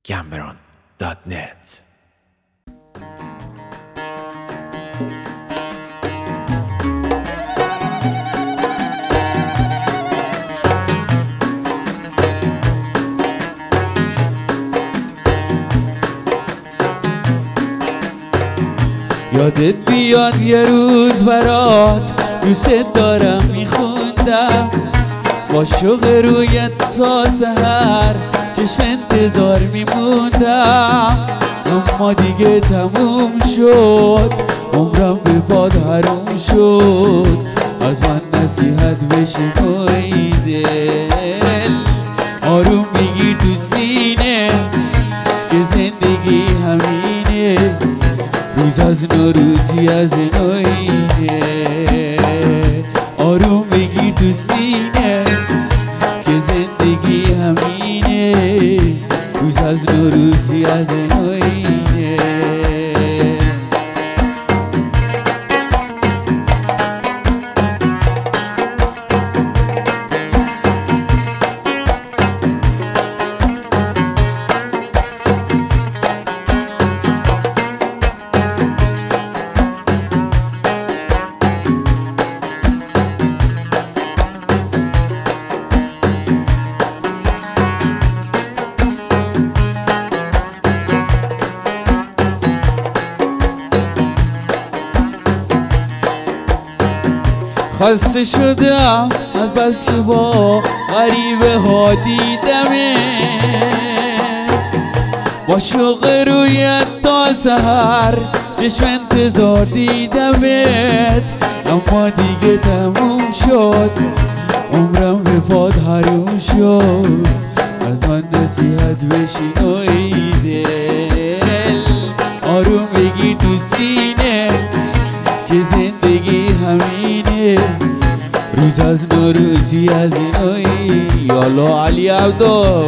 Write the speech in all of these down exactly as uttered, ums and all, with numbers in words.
گمبران دات نت. یادت بیاد یه روز برات دوست دارم میخوندم، با شوق رویت تا سحر چشم انتظار میموندم، اما دیگه تموم شد، عمرم به باد حروم شد. از من نصیحت بشنوی دل، آروم بگیر تو سینه که زندگی همینه، روز از نوروزی از نوینه. آروم بگیر تو سینه که زندگی همینه، روز از نوروزی از نوینه. خسته شدم از بس که با غریبه ها دیدمه، با شوق رویت تا سحر چشم انتظار دیدمت، اما دیگه تموم شد، عمرم به باد حروم شد. از من نصیحت بشنوی دل، آروم بگیر تو سینه که زندگی همینه، روز از نوروزی از نوی. یالا علی عبدو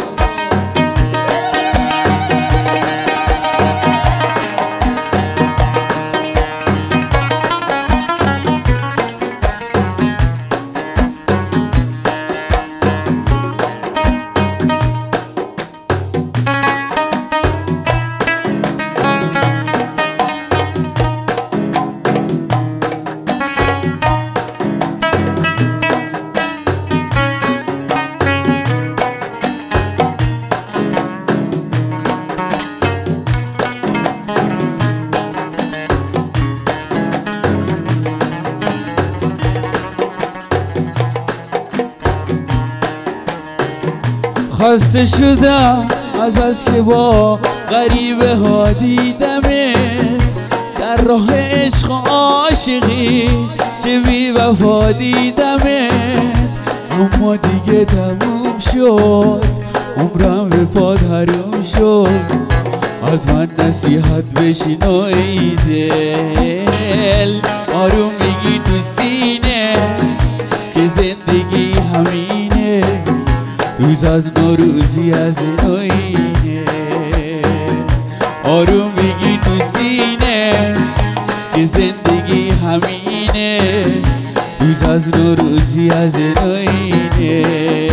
خسته شدم از بس که با غریبه ها دیدمه، در راه عشق و عاشقی چه بی وفا دیدمه، اما دیگه تموم شد، عمرم به باد حروم شد. از من نصیحت بشنوی دل، آروم بگیر تو سینه که زندگی همینه، روز از نوروزی از نوینه. آروم بگیر تو سینه که زندگی همینه، روز از نوروزی از نوینه.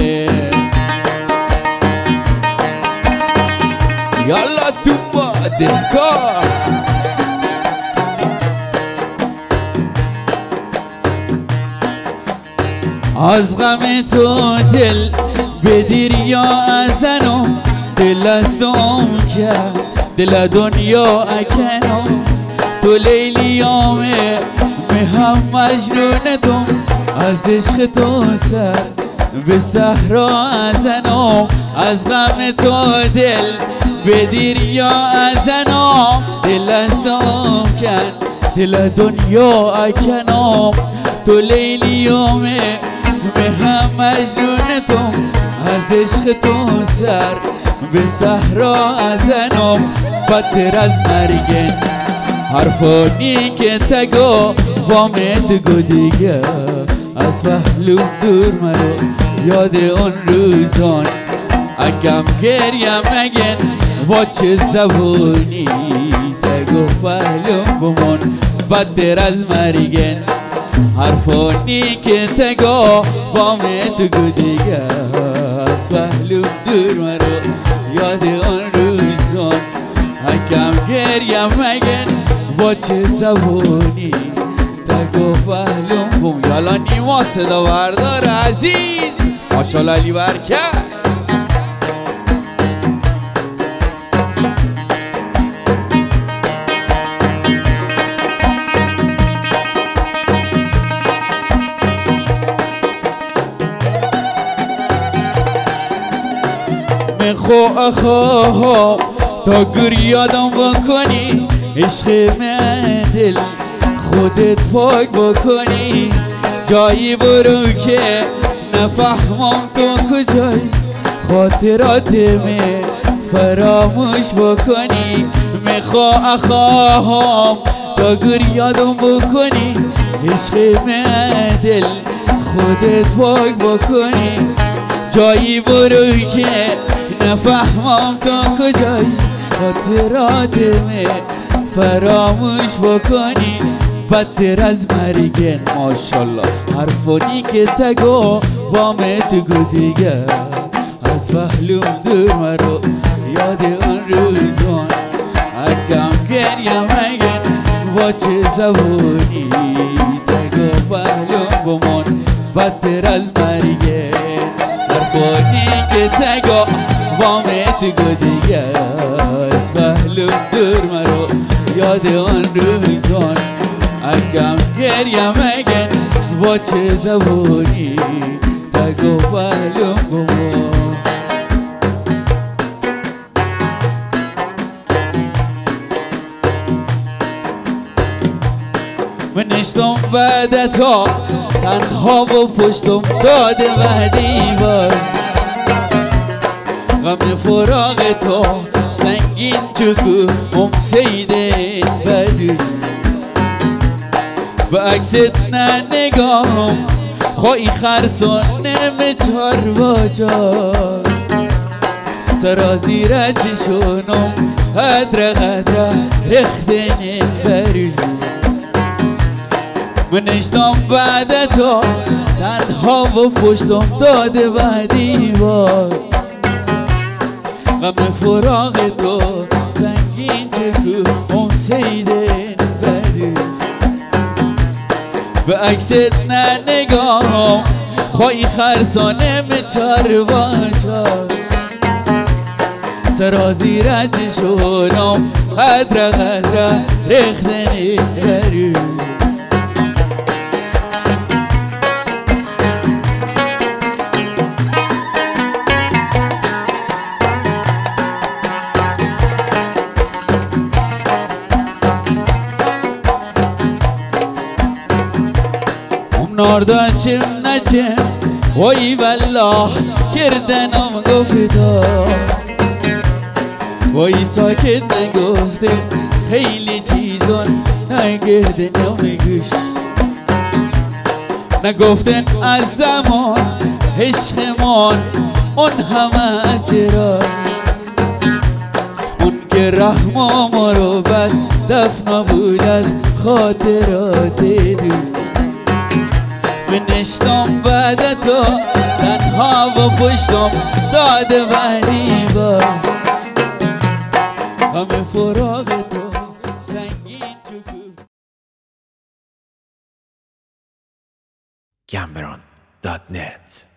یالا تو باده کار از غم تو دل بدیر یا ازنو، دل از دوم کرد دل دنیا اکنو، تو لیلیامه هم مجنونتم، از عشق تو سر به صحرا ازنو، از غم تو دل بدیر یا ازنو، دل از دوم کرد دل دنیا اکنو، تو لیلیامه هم مجنونتم، از عشق تو سر به صحرا ازنم. بدتر از مرگن حرفانی که تگو وامت گو دیگه، از پهلوم دور مرو یاد اون روزان، اگم گریم مگن و چه زبونی تگو پهلوم بمون. بدتر از مرگن حرفانی که تگو وامت گو دیگه، از پهلوم دور مرو یاد آن رو گریم مگن با چه زبونی تگو پهلوم بوم. یالا نیما صدا بردار عزیز، ماشالله علی برکت. خو اخوها تا گر یادم بکنی، عشق من دل خودت پاک بکنی. جایی برو که نفهمم تو کجای، خاطرات من فراموش بکنی. میخوا اخواهم تا گر یادم بکنی، عشق من دل خودت پاک بکنی. جایی برو که نفهمم تو کجای، خاطرات من فراموش بکنی. بدتر از مرگن ماشالله حرفانی که تگو وامت گو دیگه، از پهلوم دور مرو یاد اون روزان. اکم گریم مگن با چه زبونی تگو پهلوم بمون. بدتر از مرگن حرفانی که تگو وامت گو دیگه، از پهلوم دور مرو یاد آن روزان. اکم گریم مگن با چه زبونی تگو پهلوم بمون. من نشتم بعد تا تنها و پشتم داده و دیوار. غم فراغ تو سنگین چکو ام سیده بدون. به عکست نه نگاهم خواهی خرسانه چار واجار. سرازیر چشونم قدر قدر رختن برون. من نشتم بعد تو تنها و پشتم داده و دیوار. غم فراغ تو سنگین چکو ام سیده بدون. به عکست نه نگاهم خواهی خرسانه چار و چار. سرازیر چشونم قدر قدر رختن برون. ناردان چم نچم وای والله کردنم گفتا. وای ساکت نگفته خیلی چیزان نگردنم گوش. نگفتن از زمان عشقمان اون همه اسرار. اون که رحم و مروت دفن بود از خاطرات دور. من نشتم بعد تو تنها و پشتم داده و دیوار. غم فراغ تو سنگین چکو. Cameron dot net